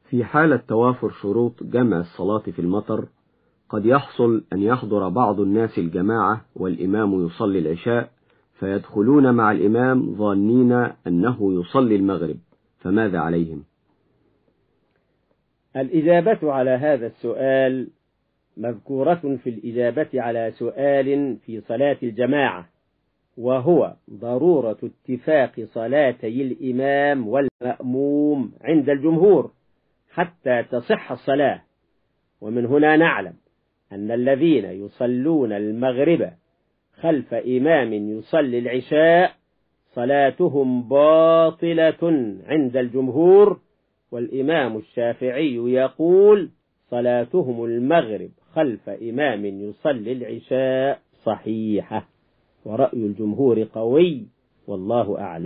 في حالة توافر شروط جمع الصلاة في المطر، قد يحصل أن يحضر بعض الناس الجماعة والإمام يصلي العشاء، فيدخلون مع الإمام ظانين أنه يصلي المغرب، فماذا عليهم؟ الإجابة على هذا السؤال مذكورة في الإجابة على سؤال في صلاة الجماعة، وهو ضرورة اتفاق صلاتي الإمام والمأموم عند الجمهور حتى تصح الصلاة. ومن هنا نعلم أن الذين يصلون المغرب خلف إمام يصلي العشاء صلاتهم باطلة عند الجمهور، والإمام الشافعي يقول صلاتهم المغرب خلف إمام يصلي العشاء صحيحة، ورأي الجمهور قوي، والله أعلم.